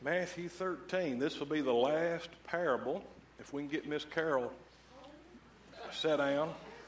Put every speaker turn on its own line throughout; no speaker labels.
Matthew 13. This will be the last parable. If we can get Miss Carol set down.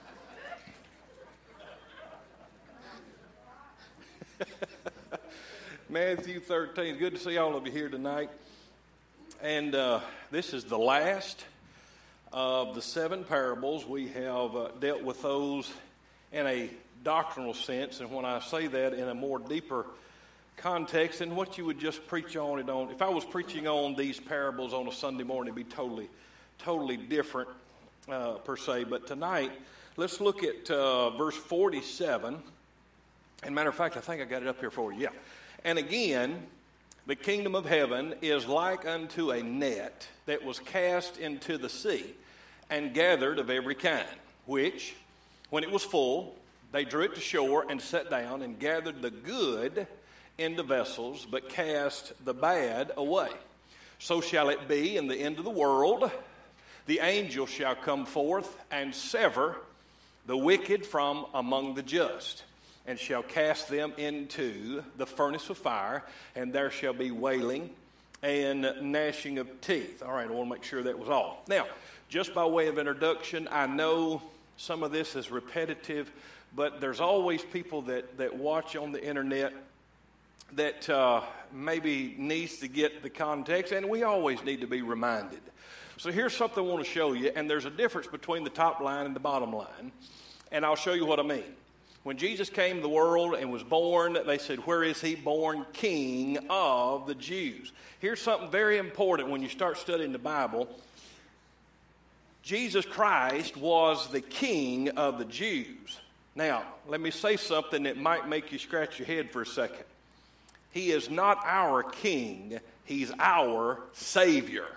Matthew 13. Good to see all of you here tonight. And this is the last of the 7 parables. We have dealt with those in a doctrinal sense, and when I say that in a more deeper context than what you would just preach on it on. If I was preaching on these parables on a Sunday morning, it'd be totally different per se. But tonight, let's look at verse 47. And matter of fact, I think I got it up here for you. Yeah. And again, the kingdom of heaven is like unto a net that was cast into the sea and gathered of every kind, which, when it was full, they drew it to shore and sat down and gathered the good into vessels, but cast the bad away. So shall it be in the end of the world. The angel shall come forth and sever the wicked from among the just, and shall cast them into the furnace of fire, and there shall be wailing and gnashing of teeth. All right, I want to make sure that was all. Now, just by way of introduction, I know some of this is repetitive, but there's always people that watch on the internet that maybe needs to get the context, and we always need to be reminded. So here's something I want to show you, and there's a difference between the top line and the bottom line, and I'll show you what I mean. When Jesus came to the world and was born, they said, where is he born? King of the Jews. Here's something very important when you start studying the Bible. Jesus Christ was the King of the Jews. Now, let me say something that might make you scratch your head for a second. He is not our king. He's our Savior.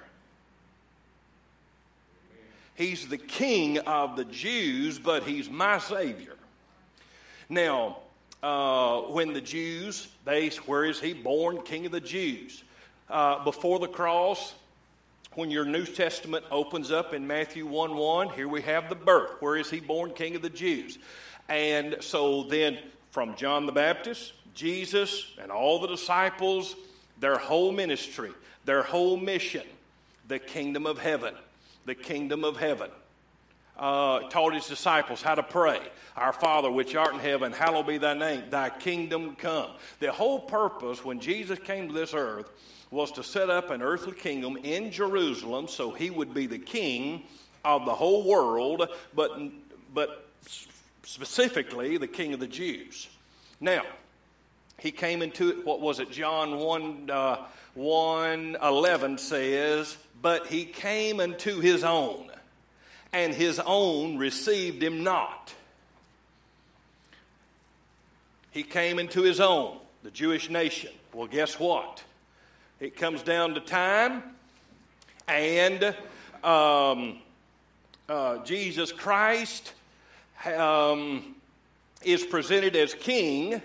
He's the King of the Jews, but he's my Savior. Now, when the Jews, where is he born? King of the Jews. Before the cross, when your New Testament opens up in Matthew 1:1, here we have the birth. Where is he born? King of the Jews. And so then from John the Baptist, Jesus and all the disciples, their whole ministry, their whole mission, the kingdom of heaven, the kingdom of heaven. Taught his disciples how to pray. Our Father which art in heaven, hallowed be thy name, thy kingdom come. The whole purpose when Jesus came to this earth was to set up an earthly kingdom in Jerusalem so he would be the king of the whole world, but specifically the king of the Jews. Now, he came into it, what was it? John 1:11 says, but he came unto his own, and his own received him not. He came into his own, the Jewish nation. Well, guess what? It comes down to time, and Jesus Christ is presented as king,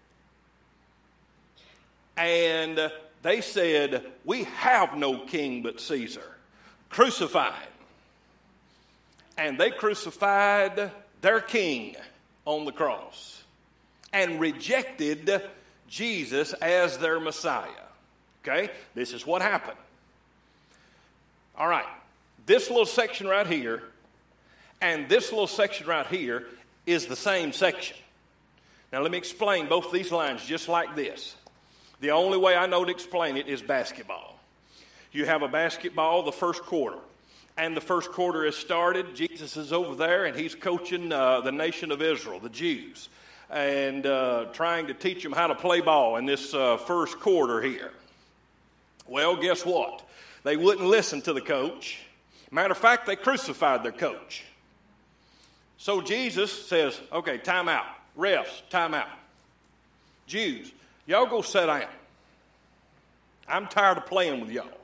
and they said, we have no king but Caesar. Crucify him. And they crucified their king on the cross and rejected Jesus as their Messiah. Okay? This is what happened. All right. This little section right here and this little section right here is the same section. Now let me explain both of these lines just like this. The only way I know to explain it is basketball. You have a basketball, the first quarter. And the first quarter has started. Jesus is over there, and he's coaching the nation of Israel, the Jews, and trying to teach them how to play ball in this first quarter here. Well, guess what? They wouldn't listen to the coach. Matter of fact, they crucified their coach. So Jesus says, okay, time out. Refs, time out. Jews, y'all go sit down. I'm tired of playing with y'all.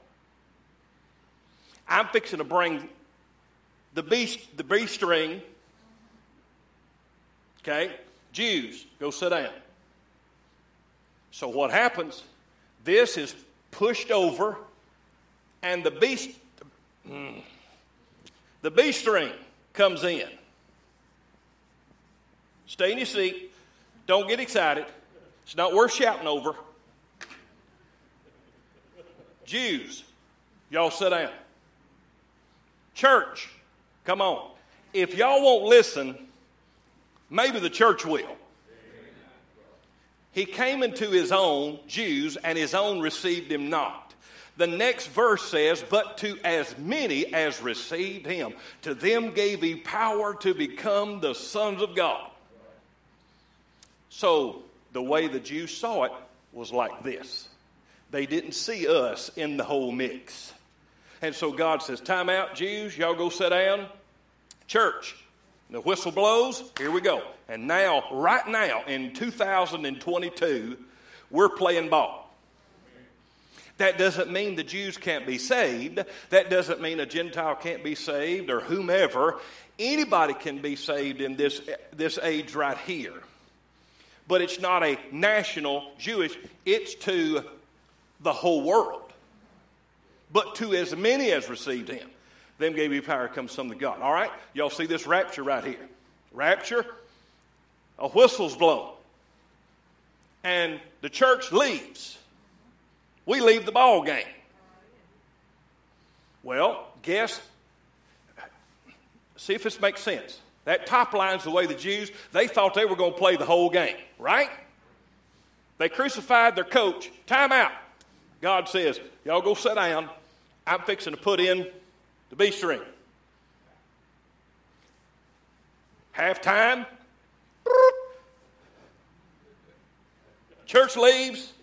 I'm fixing to bring the B string. Okay? Jews, go sit down. So what happens? This is pushed over, and the B string comes in. Stay in your seat. Don't get excited. It's not worth shouting over. Jews, y'all sit down. Church, come on. If y'all won't listen, maybe the church will. He came into his own, Jews, and his own received him not. The next verse says, but to as many as received him, to them gave he power to become the sons of God. So the way the Jews saw it was like this. They didn't see us in the whole mix. And so God says, time out, Jews, y'all go sit down. Church, the whistle blows, here we go. And now, right now, in 2022, we're playing ball. That doesn't mean the Jews can't be saved. That doesn't mean a Gentile can't be saved or whomever. Anybody can be saved in this age right here. But it's not a national Jewish, it's to the whole world. But to as many as received him, them gave you power to come some to God. All right? Y'all see this rapture right here. Rapture, a whistle's blown. And the church leaves. We leave the ball game. Well, see if this makes sense. That top line's the way the Jews, they thought they were going to play the whole game, right? They crucified their coach. Time out. God says, y'all go sit down. I'm fixing to put in the B string. Halftime. Church leaves.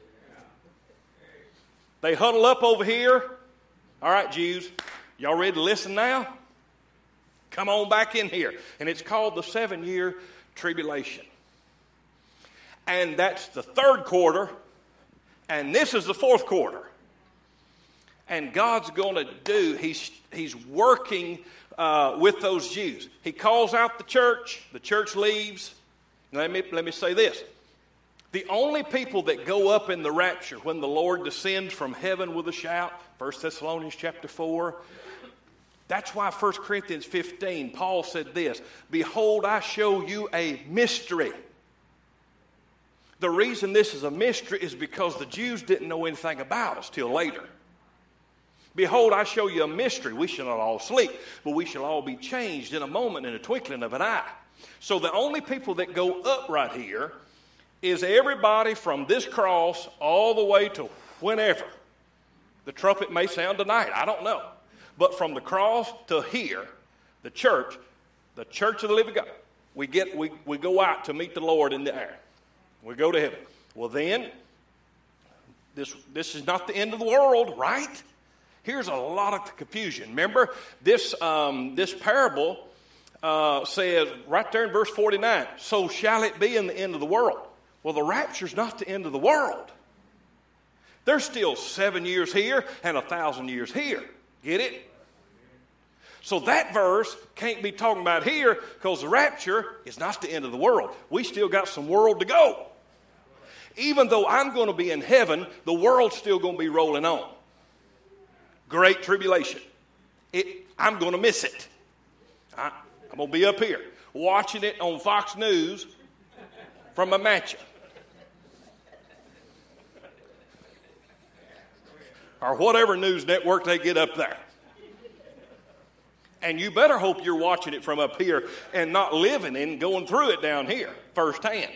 They huddle up over here. All right, Jews, y'all ready to listen now? Come on back in here. And it's called the 7-year tribulation. And that's the third quarter. And this is the fourth quarter. And God's going to do, he's working with those Jews. He calls out the church leaves. Let me say this. The only people that go up in the rapture when the Lord descends from heaven with a shout, 1 Thessalonians chapter 4, that's why 1 Corinthians 15, Paul said this, behold, I show you a mystery. The reason this is a mystery is because the Jews didn't know anything about us till later. Behold, I show you a mystery. We shall not all sleep, but we shall all be changed in a moment, in a twinkling of an eye. So the only people that go up right here is everybody from this cross all the way to whenever. The trumpet may sound tonight, I don't know. But from the cross to here, the church of the living God, we go out to meet the Lord in the air. We go to heaven. Well then, this is not the end of the world, right? Here's a lot of confusion. Remember, this parable says right there in verse 49, so shall it be in the end of the world. Well, the rapture's not the end of the world. There's still 7 years here and 1,000 years here. Get it? So that verse can't be talking about here because the rapture is not the end of the world. We still got some world to go. Even though I'm going to be in heaven, the world's still going to be rolling on. Great tribulation. I'm going to miss it. I'm going to be up here watching it on Fox News from my mansion. Or whatever news network they get up there. And you better hope you're watching it from up here and not living and going through it down here firsthand.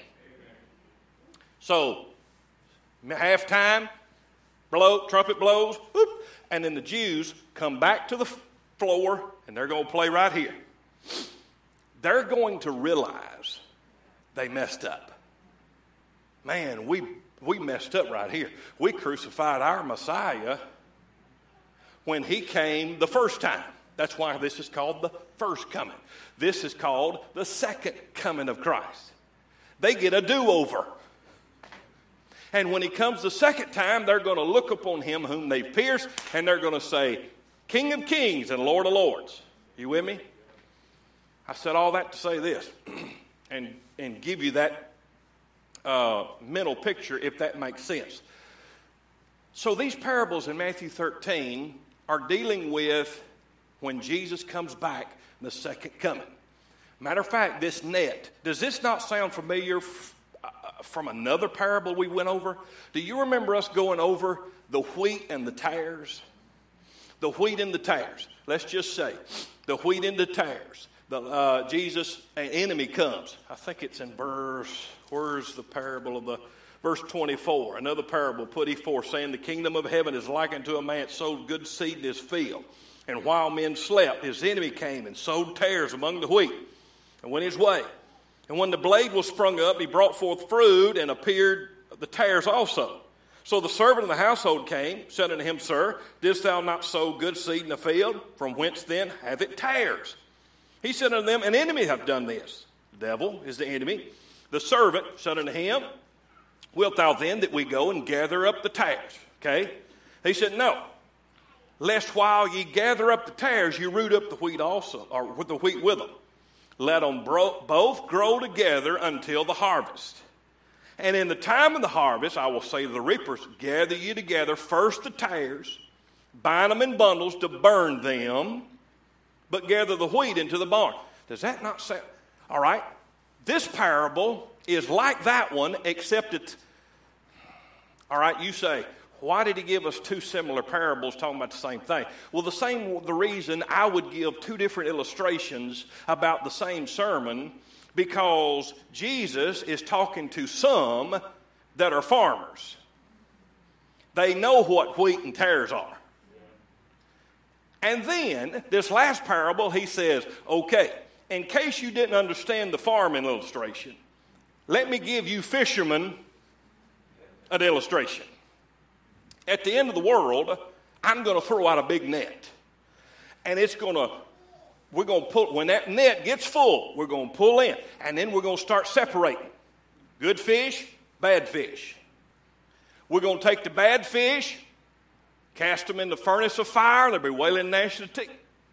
So, halftime, trumpet blows, whoop, and then the Jews come back to the floor and they're going to play right here. They're going to realize they messed up. Man, we messed up right here. We crucified our Messiah when he came the first time. That's why this is called the first coming. This is called the second coming of Christ. They get a do-over. And when he comes the second time, they're going to look upon him whom they pierced, and they're going to say, King of kings and Lord of lords. You with me? I said all that to say this and give you that mental picture, if that makes sense. So these parables in Matthew 13 are dealing with when Jesus comes back, the second coming. Matter of fact, this net, does this not sound familiar from another parable we went over. Do you remember us going over the wheat and the tares? The wheat and the tares. Let's just say the wheat and the tares. Jesus, an enemy comes. I think it's in where's the parable of verse 24. Another parable put he forth, saying, the kingdom of heaven is likened to a man that sowed good seed in his field. And while men slept, his enemy came and sowed tares among the wheat and went his way. And when the blade was sprung up, he brought forth fruit, and appeared the tares also. So the servant of the household came, said unto him, Sir, didst thou not sow good seed in the field? From whence then hath it tares? He said unto them, an enemy hath done this. The devil is the enemy. The servant said unto him, wilt thou then that we go and gather up the tares? Okay. He said, no. Lest while ye gather up the tares, you root up the wheat also, or with the wheat with them. Let them both grow together until the harvest. And in the time of the harvest, I will say to the reapers, gather ye together first the tares, bind them in bundles to burn them, but gather the wheat into the barn. Does that not sound? All right. This parable is like that one, except it's, all right, you say, why did he give us two similar parables talking about the same thing? Well, the reason I would give two different illustrations about the same sermon, because Jesus is talking to some that are farmers. They know what wheat and tares are. And then, this last parable, he says, okay, in case you didn't understand the farming illustration, let me give you fishermen an illustration. At the end of the world, I'm going to throw out a big net. And we're going to pull, when that net gets full, we're going to pull in. And then we're going to start separating good fish, bad fish. We're going to take the bad fish, cast them in the furnace of fire. They'll be wailing gnashing of teeth.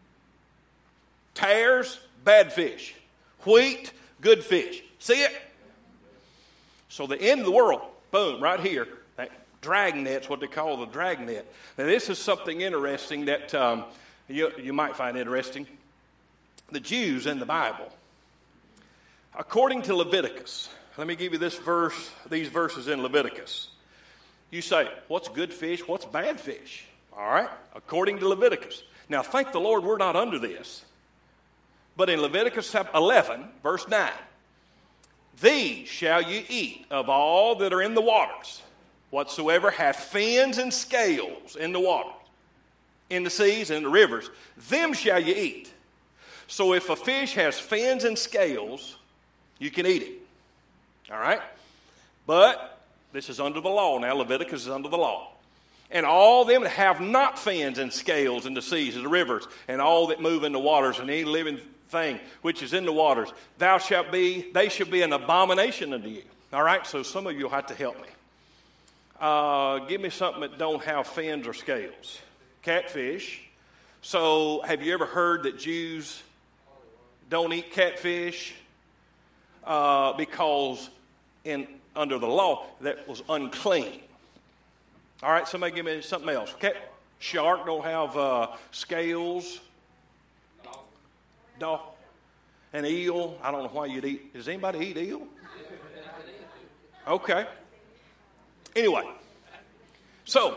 Tares, bad fish. Wheat, good fish. See it? So the end of the world, boom, right here. That drag net's what they call the drag net. Now this is something interesting that you might find interesting. The Jews in the Bible, according to Leviticus, let me give you these verses in Leviticus. You say, what's good fish? What's bad fish? All right, according to Leviticus. Now, thank the Lord we're not under this. But in Leviticus 11, verse 9, these shall you eat of all that are in the waters, whatsoever hath fins and scales in the waters, in the seas and in the rivers, them shall you eat. So if a fish has fins and scales, you can eat it. All right? But this is under the law now. Leviticus is under the law. And all them that have not fins and scales in the seas and the rivers, and all that move in the waters, and any living thing which is in the waters, they shall be an abomination unto you. All right? So some of you will have to help me. Give me something that don't have fins or scales. Catfish. So have you ever heard that Jews don't eat catfish because under the law that was unclean? All right, somebody give me something else. Shark don't have scales. Dog. An eel. I don't know why you'd eat. Does anybody eat eel? Okay. Anyway, so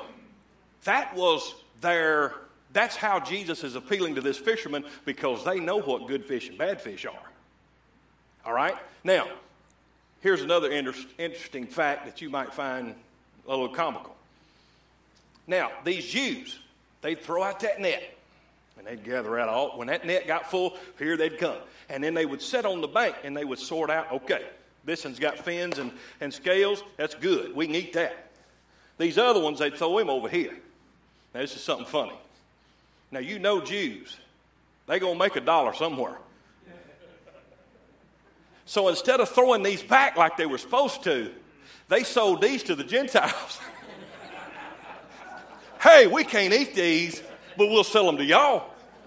that's how Jesus is appealing to this fisherman, because they know what good fish and bad fish are. All right? Now, here's another interesting fact that you might find a little comical. Now, these Jews, they'd throw out that net, and they'd gather out all. When that net got full, here they'd come. And then they would sit on the bank, and they would sort out, okay, this one's got fins and scales. That's good. We can eat that. These other ones, they'd throw them over here. Now, this is something funny. Now, you know Jews. They're going to make $1 somewhere. So instead of throwing these back like they were supposed to, they sold these to the Gentiles. Hey, we can't eat these, but we'll sell them to y'all.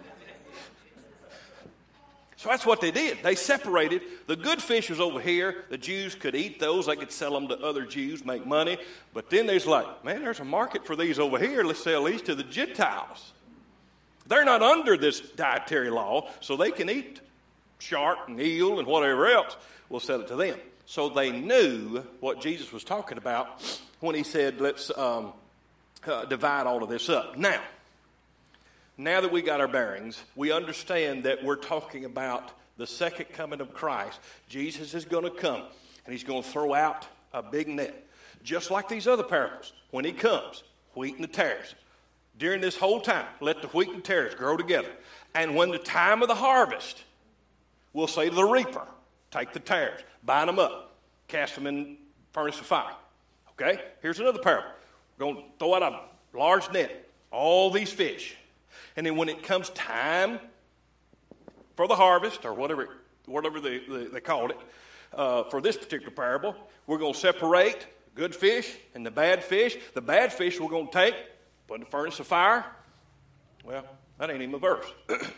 So that's what they did. They separated. The good fish was over here. The Jews could eat those. They could sell them to other Jews, make money. But then there's like, man, there's a market for these over here. Let's sell these to the Gentiles. They're not under this dietary law, so they can eat shark and eel and whatever else. We'll sell it to them. So they knew what Jesus was talking about when he said, let's divide all of this up. Now that we got our bearings, we understand that we're talking about the second coming of Christ. Jesus is going to come, and he's going to throw out a big net. Just like these other parables. When he comes, wheat and the tares. During this whole time, let the wheat and tares grow together. And when the time of the harvest, we'll say to the reaper, take the tares, bind them up, cast them in the furnace of fire. Okay? Here's another parable. We're going to throw out a large net, all these fish. And then when it comes time for the harvest, or whatever they called it, for this particular parable, we're going to separate the good fish and the bad fish. The bad fish we're going to take, put in the furnace of fire. Well, that ain't even a verse.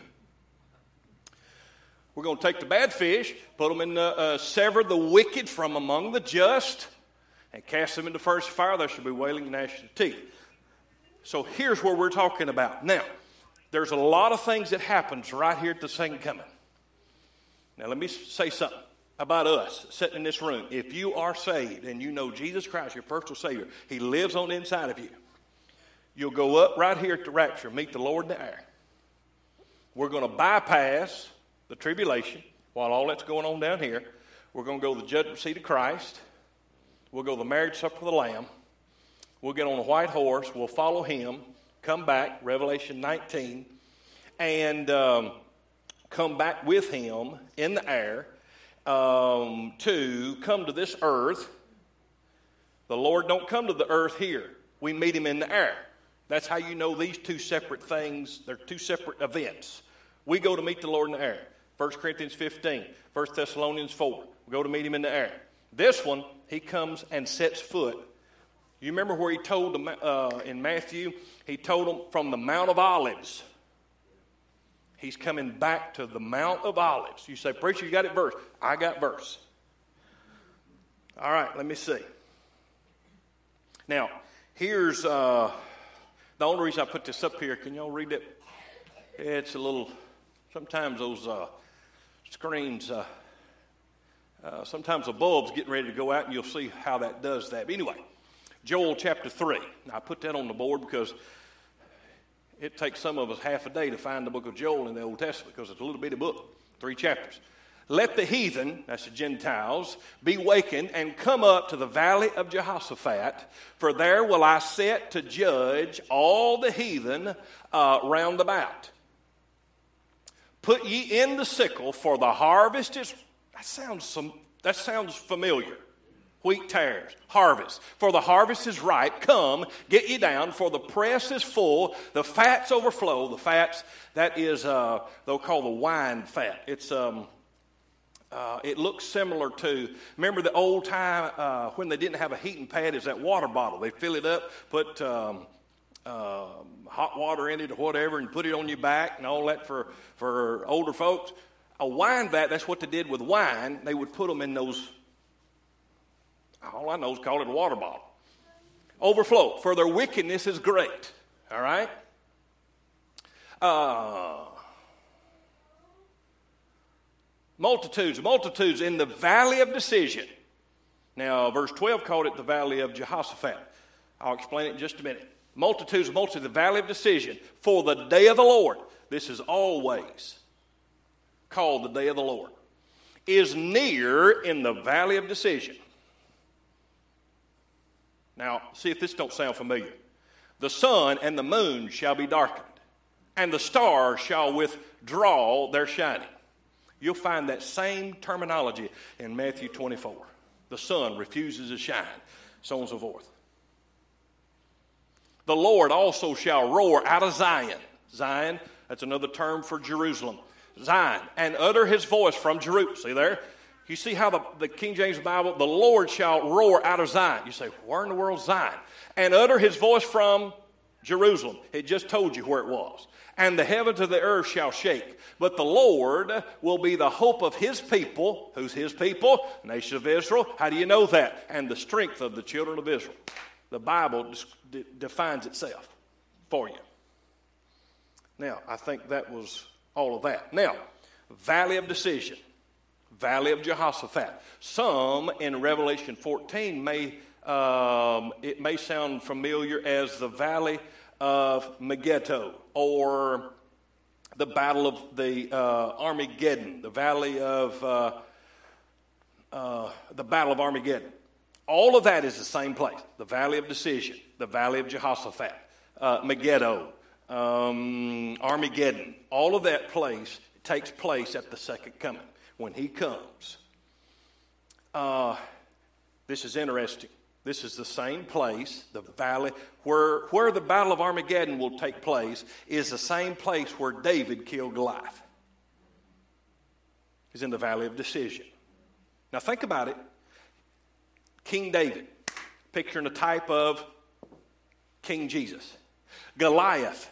We're going to take the bad fish, put them in, sever the wicked from among the just, and cast them into the furnace of fire. There shall be wailing and gnashing of teeth. So here's what we're talking about. Now, there's a lot of things that happens right here at the second coming. Now, let me say something about us sitting in this room. If you are saved and you know Jesus Christ, your personal Savior, he lives on the inside of you. You'll go up right here at the rapture, meet the Lord in the air. We're going to bypass the tribulation while all that's going on down here. We're going to go to the judgment seat of Christ. We'll go to the marriage supper of the Lamb. We'll get on a white horse. We'll follow him. Come back, Revelation 19, and come back with him in the air to come to this earth. The Lord don't come to the earth here. We meet him in the air. That's how you know these two separate things. They're two separate events. We go to meet the Lord in the air. 1 Corinthians 15, 1 Thessalonians 4. We go to meet him in the air. This one, he comes and sets foot. You remember where he told them in Matthew? He told them from the Mount of Olives. He's coming back to the Mount of Olives. You say, preacher, you got it verse. I got verse. All right, let me see. Now, here's the only reason I put this up here. Can y'all read it? It's a little, sometimes those screens, sometimes the bulb's getting ready to go out, and you'll see how that does that. But anyway, Joel chapter 3. Now, I put that on the board because it takes some of us half a day to find the book of Joel in the Old Testament because it's a little bitty book, 3 chapters. Let the heathen, that's the Gentiles, be wakened and come up to the valley of Jehoshaphat, for there will I set to judge all the heathen round about. Put ye in the sickle, for the harvest is... That sounds familiar. Wheat tares, harvest. For the harvest is ripe. Come, get ye down, for the press is full. The fats overflow. The fats, that is, they'll call the wine fat. It's it looks similar to, remember the old time when they didn't have a heating pad, is that water bottle. They fill it up, put hot water in it or whatever, and put it on your back and all that for older folks. A wine vat, that's what they did with wine. They would put them in those, all I know is call it a water bottle. Overflow, for their wickedness is great. All right? Multitudes in the valley of decision. Now, verse 12 called it the valley of Jehoshaphat. I'll explain it in just a minute. Multitudes, the valley of decision. For the day of the Lord, this is always called the day of the Lord, is near in the valley of decision. Now, see if this don't sound familiar. The sun and the moon shall be darkened, and the stars shall withdraw their shining. You'll find that same terminology in Matthew 24. The sun refuses to shine, so on and so forth. The Lord also shall roar out of Zion. Zion, that's another term for Jerusalem. Zion, and utter his voice from Jerusalem. See there? You see how the King James Bible, the Lord shall roar out of Zion. You say, where in the world is Zion? And utter his voice from Jerusalem. It just told you where it was. And the heavens of the earth shall shake. But the Lord will be the hope of his people. Who's his people? Nation of Israel. How do you know that? And the strength of the children of Israel. The Bible defines itself for you. Now, I think that was all of that. Now, valley of decision. Valley of Jehoshaphat. Some in Revelation 14 it may sound familiar as the Valley of Megiddo, or the Battle of the Armageddon, the Valley of the Battle of Armageddon. All of that is the same place. The Valley of Decision, the Valley of Jehoshaphat, Megiddo, Armageddon. All of that place takes place at the second coming. When he comes, this is interesting. This is the same place, the valley, where the Battle of Armageddon will take place, is the same place where David killed Goliath. He's in the Valley of Decision. Now think about it. King David, picturing a type of King Jesus. Goliath,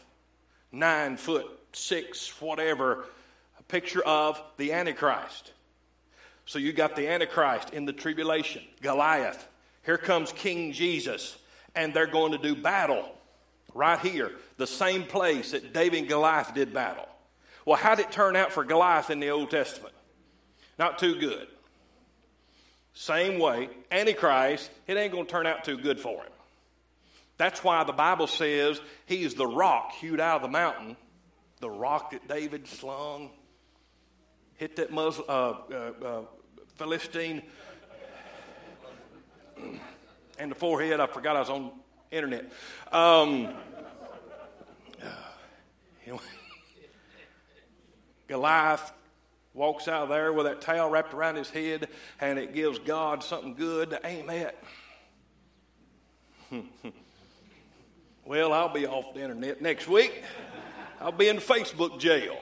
9'6", whatever, a picture of the Antichrist. So you got the Antichrist in the tribulation. Goliath. Here comes King Jesus, and they're going to do battle right here, the same place that David and Goliath did battle. Well, how did it turn out for Goliath in the Old Testament? Not too good. Same way, Antichrist, it ain't going to turn out too good for him. That's why the Bible says he's the rock hewed out of the mountain, the rock that David slung, hit that Philistine and the forehead. I forgot I was on internet. Goliath walks out of there with that towel wrapped around his head, and it gives God something good to aim at. Well, I'll be off the internet next week. I'll be in Facebook jail.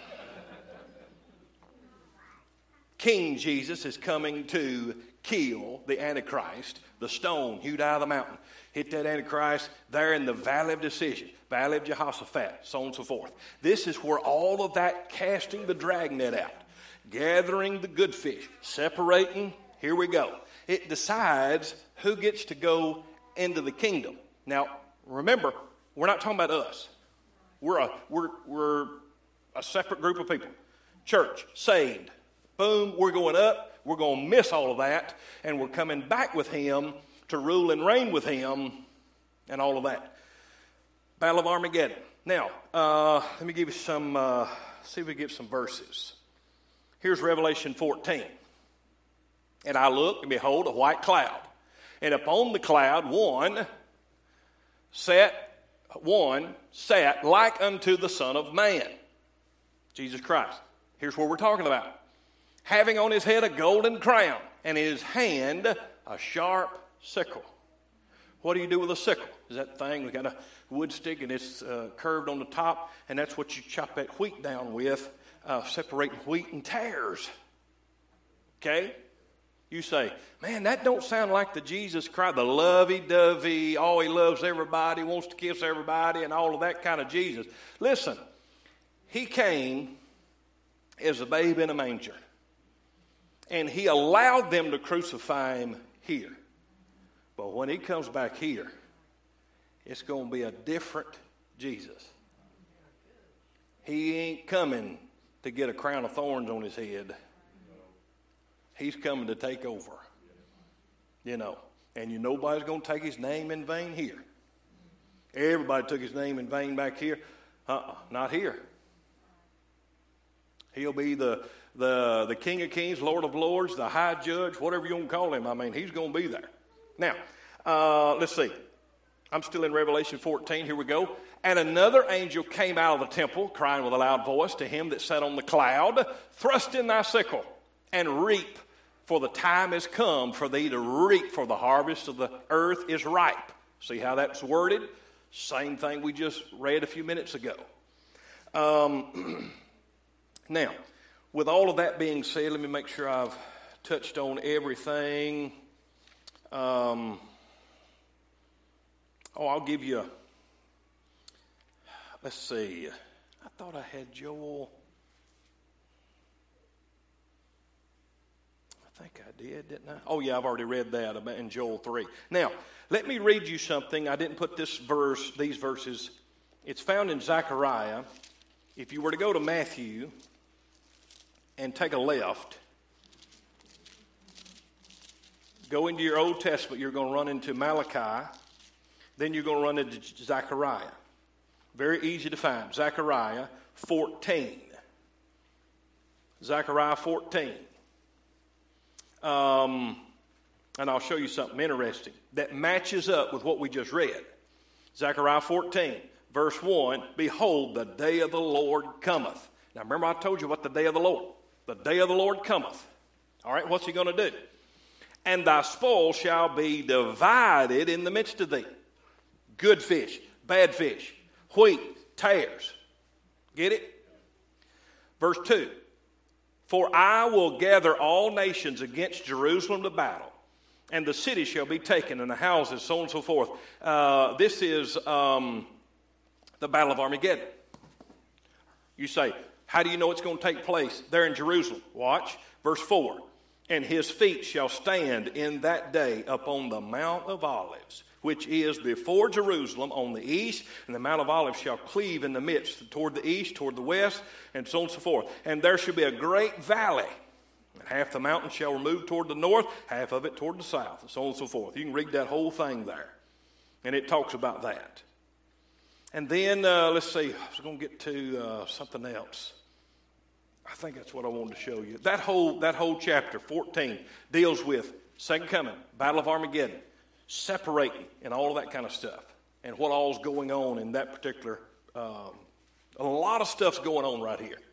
King Jesus is coming to kill the Antichrist, the stone hewed out of the mountain. Hit that Antichrist there in the Valley of Decision, Valley of Jehoshaphat, so on and so forth. This is where all of that casting the dragnet out, gathering the good fish, separating, here we go. It decides who gets to go into the kingdom. Now, remember, we're not talking about us. We're a separate group of people. Church, saved. Boom, we're going up. We're going to miss all of that, and we're coming back with him to rule and reign with him and all of that. Battle of Armageddon. Now, let me give you some, see if we get some verses. Here's Revelation 14. And I looked, and behold, a white cloud. And upon the cloud one sat like unto the Son of Man, Jesus Christ. Here's what we're talking about. Having on his head a golden crown, and in his hand a sharp sickle. What do you do with a sickle? Is that thing, we got a wood stick, and it's curved on the top, and that's what you chop that wheat down with, separating wheat and tares. Okay? You say, man, that don't sound like the Jesus Christ, the lovey-dovey, oh, he loves everybody, wants to kiss everybody, and all of that kind of Jesus. Listen, he came as a babe in a manger. And he allowed them to crucify him here. But when he comes back here, it's going to be a different Jesus. He ain't coming to get a crown of thorns on his head. He's coming to take over. You know. And nobody's going to take his name in vain here. Everybody took his name in vain back here. Not here. He'll be the King of Kings, Lord of Lords, the High Judge, whatever you want to call him. I mean, he's going to be there. Now, let's see. I'm still in Revelation 14. Here we go. And another angel came out of the temple, crying with a loud voice to him that sat on the cloud, thrust in thy sickle and reap, for the time is come for thee to reap, for the harvest of the earth is ripe. See how that's worded? Same thing we just read a few minutes ago. Now, with all of that being said, let me make sure I've touched on everything. I'll give you, let's see. I thought I had Joel. I think I did, didn't I? Oh, yeah, I've already read that in Joel 3. Now, let me read you something. I didn't put these verses. It's found in Zechariah. If you were to go to Matthew and take a left, Go into your Old Testament. You're going to run into Malachi. Then you're going to run into Zechariah. Very easy to find. Zechariah 14. Zechariah 14. And I'll show you something interesting that matches up with what we just read. Zechariah 14, verse 1, behold, the day of the Lord cometh. Now remember I told you what the day of the Lord. The day of the Lord cometh. All right, what's he going to do? And thy spoil shall be divided in the midst of thee. Good fish, bad fish, wheat, tares. Get it? Verse 2. For I will gather all nations against Jerusalem to battle, and the city shall be taken, and the houses, so on and so forth. This is the Battle of Armageddon. You say, how do you know it's going to take place? There in Jerusalem. Watch. Verse 4. And his feet shall stand in that day upon the Mount of Olives, which is before Jerusalem on the east, and the Mount of Olives shall cleave in the midst, toward the east, toward the west, and so on and so forth. And there shall be a great valley, and half the mountain shall remove toward the north, half of it toward the south, and so on and so forth. You can read that whole thing there, and it talks about that. And then, let's see, I was going to get to something else. I think that's what I wanted to show you. That whole chapter, 14, deals with Second Coming, Battle of Armageddon, separating, and all of that kind of stuff, and what all's going on in that particular. A lot of stuff's going on right here.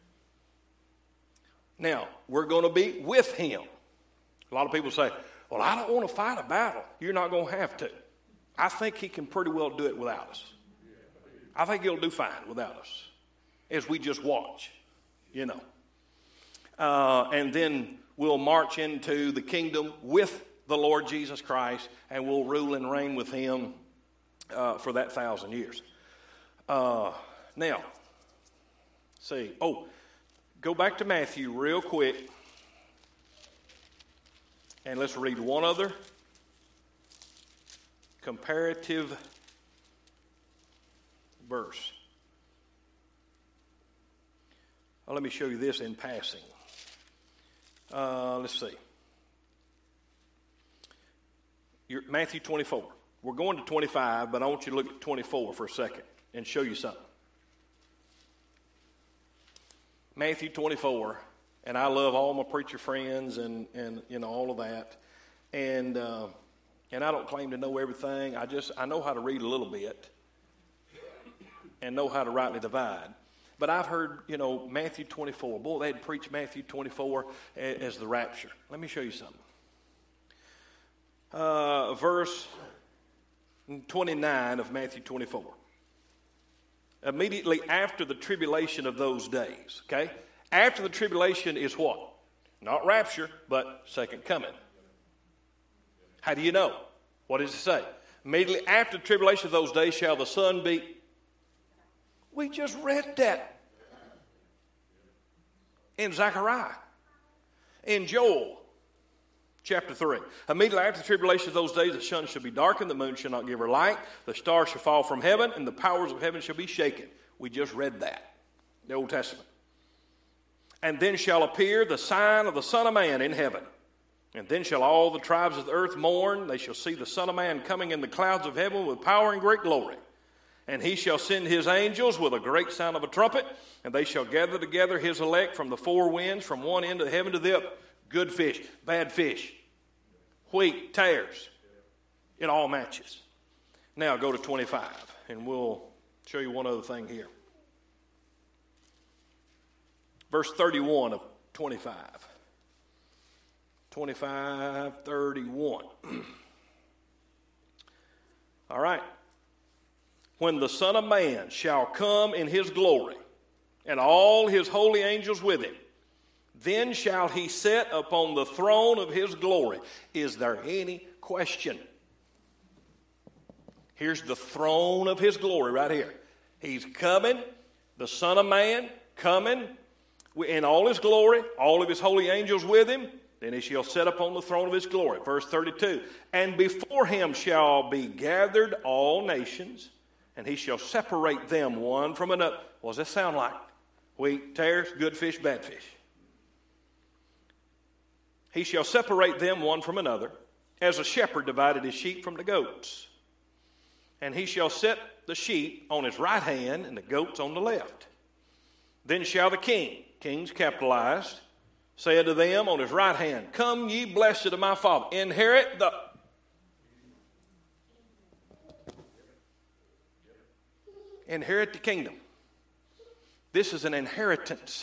Now, we're going to be with him. A lot of people say, well, I don't want to fight a battle. You're not going to have to. I think he can pretty well do it without us. I think he'll do fine without us as we just watch, you know. And then we'll march into the kingdom with the Lord Jesus Christ, and we'll rule and reign with him for that 1,000 years. Now, see. Oh, go back to Matthew real quick, and let's read one other comparative verse. Well, let me show you this in passing. Let's see. Matthew 24. We're going to 25, but I want you to look at 24 for a second and show you something. Matthew 24, and I love all my preacher friends and you know all of that, and I don't claim to know everything. I know how to read a little bit and know how to rightly divide. But I've heard, you know, Matthew 24. Boy, they'd preach Matthew 24 as the rapture. Let me show you something. Verse 29 of Matthew 24. Immediately after the tribulation of those days, okay? After the tribulation is what? Not rapture, but second coming. How do you know? What does it say? Immediately after the tribulation of those days shall the sun be... We just read that in Zechariah, in Joel, chapter 3. Immediately after the tribulation of those days, the sun shall be darkened, the moon shall not give her light, the stars shall fall from heaven, and the powers of heaven shall be shaken. We just read that, the Old Testament. And then shall appear the sign of the Son of Man in heaven. And then shall all the tribes of the earth mourn. They shall see the Son of Man coming in the clouds of heaven with power and great glory. And he shall send his angels with a great sound of a trumpet, and they shall gather together his elect from the four winds, from one end of the heaven to the other. Good fish, bad fish, wheat, tares. It all matches. Now go to 25, and we'll show you one other thing here. Verse 31 of 25. 25, 31. All right. When the Son of Man shall come in his glory, and all his holy angels with him, then shall he sit upon the throne of his glory. Is there any question? Here's the throne of his glory right here. He's coming, the Son of Man coming in all his glory, all of his holy angels with him. Then he shall sit upon the throne of his glory. Verse 32. And before him shall be gathered all nations, and he shall separate them one from another. What does that sound like? Wheat, tares, good fish, bad fish. He shall separate them one from another, as a shepherd divided his sheep from the goats. And he shall set the sheep on his right hand and the goats on the left. Then shall the king, kings capitalized, say unto them on his right hand, Come ye blessed of my Father, inherit the kingdom. This is an inheritance.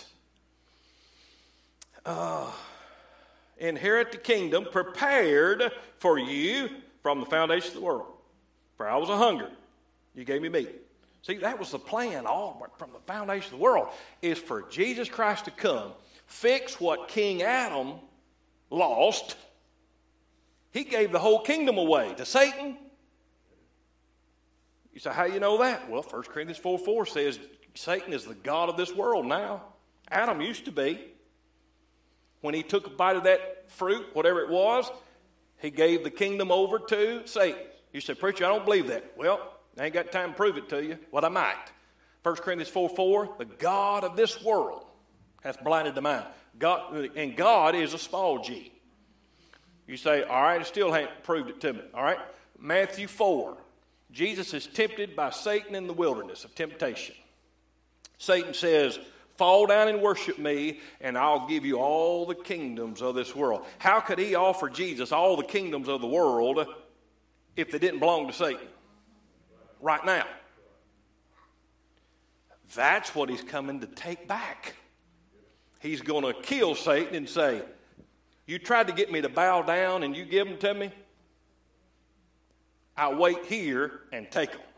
Inherit the kingdom prepared for you from the foundation of the world. For I was a hunger, you gave me meat. See, that was the plan all from the foundation of the world, is for Jesus Christ to come, fix what King Adam lost. He gave the whole kingdom away to Satan. You say, how you know that? Well, 1 Corinthians 4:4 says Satan is the god of this world now. Adam used to be. When he took a bite of that fruit, whatever it was, he gave the kingdom over to Satan. You say, preacher, I don't believe that. Well, I ain't got time to prove it to you. Well, I might. 1 Corinthians 4:4, the god of this world hath blinded the mind. God is a small g. You say, all right, I still haven't proved it to me. All right, Matthew 4. Jesus is tempted by Satan in the wilderness of temptation. Satan says, fall down and worship me, and I'll give you all the kingdoms of this world. How could he offer Jesus all the kingdoms of the world if they didn't belong to Satan right now? That's what he's coming to take back. He's going to kill Satan and say, you tried to get me to bow down and you give them to me? I'll wait here and take them.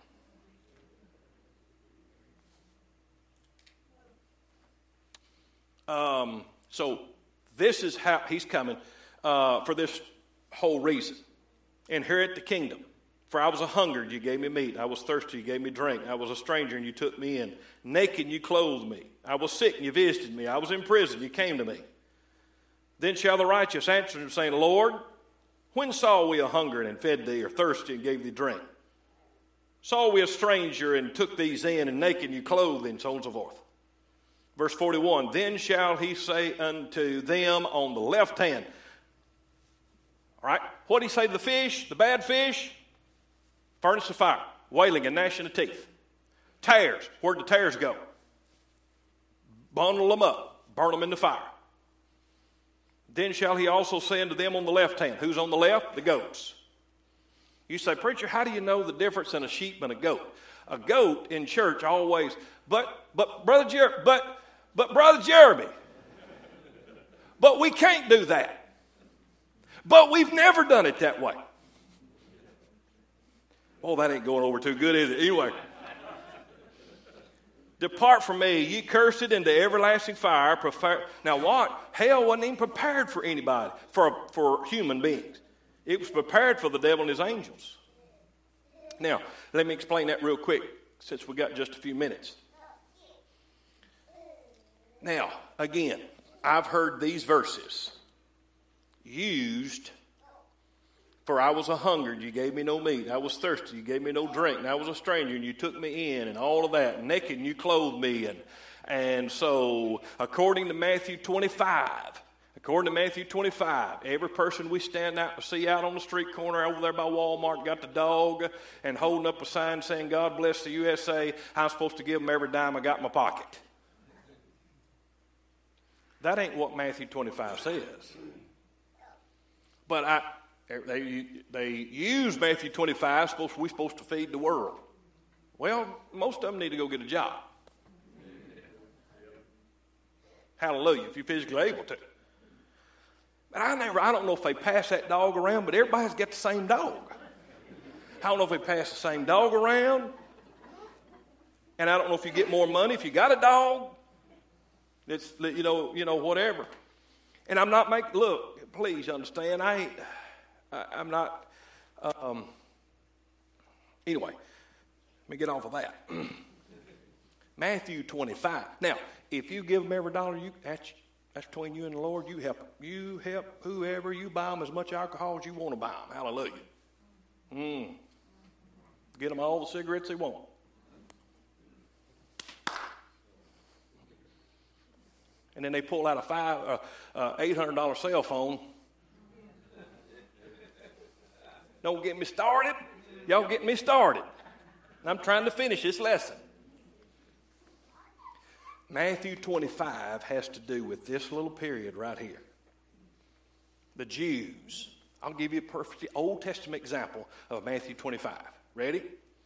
So this is how he's coming for this whole reason. Inherit the kingdom. For I was a hungered, you gave me meat. I was thirsty, you gave me drink. I was a stranger, and you took me in. Naked, you clothed me. I was sick, and you visited me. I was in prison, you came to me. Then shall the righteous answer him, saying, Lord, when saw we a hungered and fed thee, or thirsty and gave thee drink? Saw we a stranger and took these in, and naked and you clothed thee, and so on and so forth. Verse 41, then shall he say unto them on the left hand. All right, what did he say to the fish, the bad fish? Furnace of fire, wailing and gnashing of teeth. Tares, where'd the tares go? Bundle them up, burn them in the fire. Then shall he also say unto them on the left hand. Who's on the left? The goats. You say, preacher, how do you know the difference in a sheep and a goat? A goat in church always, but Brother Jeremy, but we can't do that. But we've never done it that way. Oh, that ain't going over too good, is it? Anyway. Depart from me, ye cursed, into everlasting fire. Now what? Hell wasn't even prepared for anybody, for human beings. It was prepared for the devil and his angels. Now, let me explain that real quick, since we got just a few minutes. Now, again, I've heard these verses used. For I was a hungered, you gave me no meat. I was thirsty, you gave me no drink. And I was a stranger, and you took me in, and all of that. Naked, and you clothed me. And so, according to Matthew 25, every person we see out on the street corner over there by Walmart got the dog and holding up a sign saying, God bless the USA, I'm supposed to give them every dime I got in my pocket. That ain't what Matthew 25 says. But they use Matthew 25, we're supposed to feed the world. Well, most of them need to go get a job. Hallelujah, if you're physically able to. But I don't know if they pass that dog around, but everybody's got the same dog. I don't know if they pass the same dog around. And I don't know if you get more money if you got a dog. It's, whatever. And I'm not look, please understand, I'm not, anyway, let me get off of that. Matthew 25. Now, if you give them every dollar, that's between you and the Lord. You help whoever, you buy them as much alcohol as you want to buy them. Hallelujah. Get them all the cigarettes they want. And then they pull out a $800 cell phone. Don't get me started. Y'all get me started. I'm trying to finish this lesson. Matthew 25 has to do with this little period right here. The Jews. I'll give you a perfect Old Testament example of Matthew 25. Ready?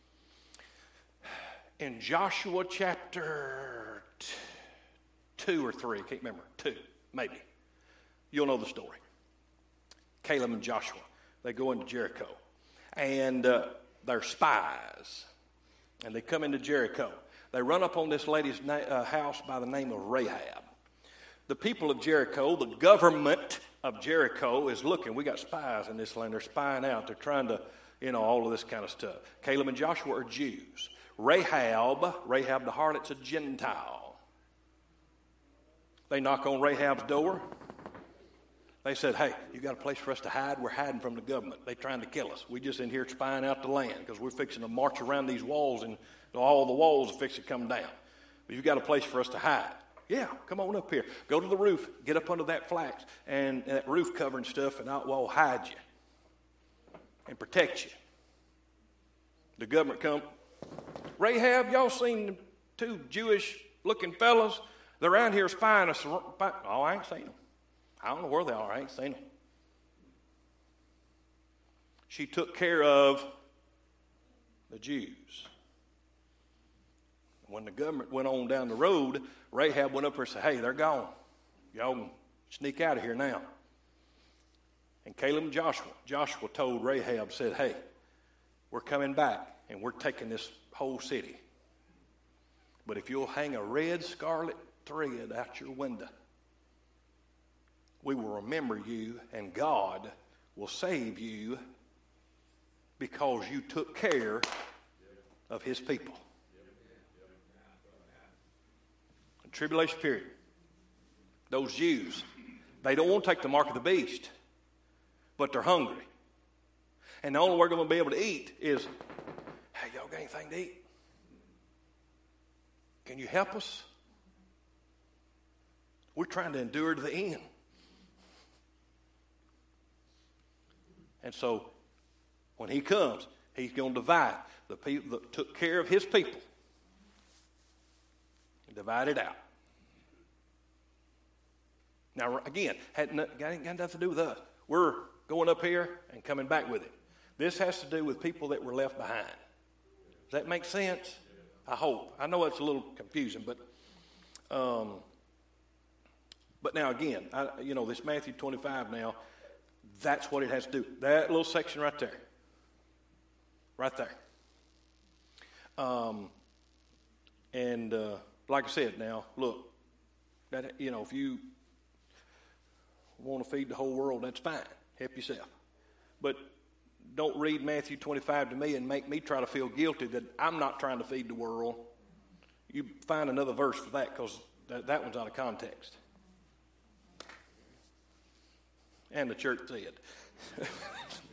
In Joshua chapter 2 or 3, I can't remember, 2, maybe. You'll know the story. Caleb and Joshua, they go into Jericho. And they're spies. And they come into Jericho. They run up on this lady's house by the name of Rahab. The people of Jericho, the government of Jericho is looking. We got spies in this land. They're spying out. They're trying to, all of this kind of stuff. Caleb and Joshua are Jews. Rahab the harlot's a Gentile. They knock on Rahab's door. They said, hey, you got a place for us to hide? We're hiding from the government. They're trying to kill us. We just in here spying out the land because we're fixing to march around these walls and all the walls are fixing to come down. But you got a place for us to hide. Yeah, come on up here. Go to the roof. Get up under that flax and that roof covering stuff, and I'll hide you and protect you. The government come. Rahab, y'all seen the two Jewish-looking fellas? They're around here spying us. Oh, I ain't seen them. I don't know where they are. I ain't seen them. She took care of the Jews. When the government went on down the road, Rahab went up there and said, hey, they're gone. Y'all can sneak out of here now. And Caleb and Joshua told Rahab, said, hey, we're coming back and we're taking this whole city. But if you'll hang a red scarlet thread out your window, we will remember you and God will save you because you took care of his people. The tribulation period. Those Jews, they don't want to take the mark of the beast, but they're hungry. And the only way we're going to be able to eat is, hey, y'all got anything to eat? Can you help us? We're trying to endure to the end. And so, when he comes, he's going to divide the people that took care of his people. Divide it out. Now, again, ain't got nothing to do with us. We're going up here and coming back with it. This has to do with people that were left behind. Does that make sense? I hope. I know it's a little confusing, but now again, this Matthew 25 now, that's what it has to do. That little section right there. Right there. Like I said now, look, that if you want to feed the whole world, that's fine. Help yourself. But don't read Matthew 25 to me and make me try to feel guilty that I'm not trying to feed the world. You find another verse for that because that one's out of context. And the church said.